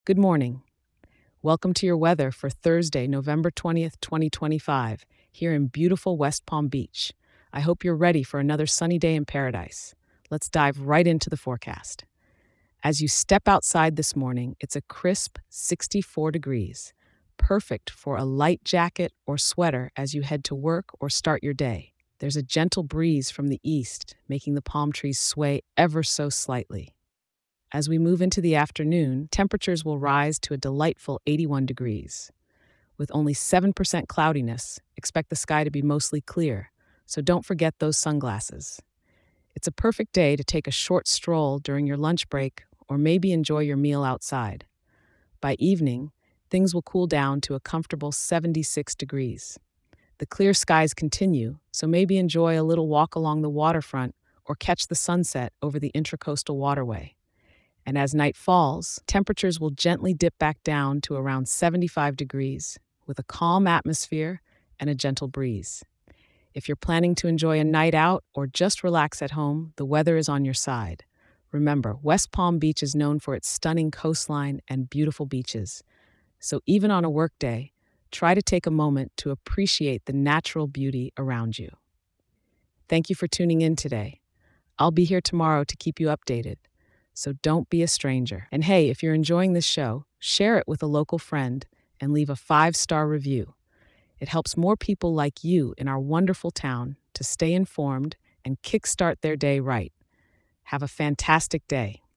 Good morning. Welcome to your weather for Thursday, November 20th, 2025, here in beautiful West Palm Beach. I hope you're ready for another sunny day in paradise. Let's dive right into the forecast. As you step outside this morning, it's a crisp 64 degrees, perfect for a light jacket or sweater as you head to work or start your day. There's a gentle breeze from the east, making the palm trees sway ever so slightly. As we move into the afternoon, temperatures will rise to a delightful 81 degrees. With only 7% cloudiness, expect the sky to be mostly clear, so don't forget those sunglasses. It's a perfect day to take a short stroll during your lunch break or maybe enjoy your meal outside. By evening, things will cool down to a comfortable 76 degrees. The clear skies continue, so maybe enjoy a little walk along the waterfront or catch the sunset over the Intracoastal Waterway. And as night falls, temperatures will gently dip back down to around 75 degrees, with a calm atmosphere and a gentle breeze. If you're planning to enjoy a night out or just relax at home, the weather is on your side. Remember, West Palm Beach is known for its stunning coastline and beautiful beaches. So even on a workday, try to take a moment to appreciate the natural beauty around you. Thank you for tuning in today. I'll be here tomorrow to keep you updated. So don't be a stranger. And hey, if you're enjoying this show, share it with a local friend and leave a 5-star review. It helps more people like you in our wonderful town to stay informed and kickstart their day right. Have a fantastic day.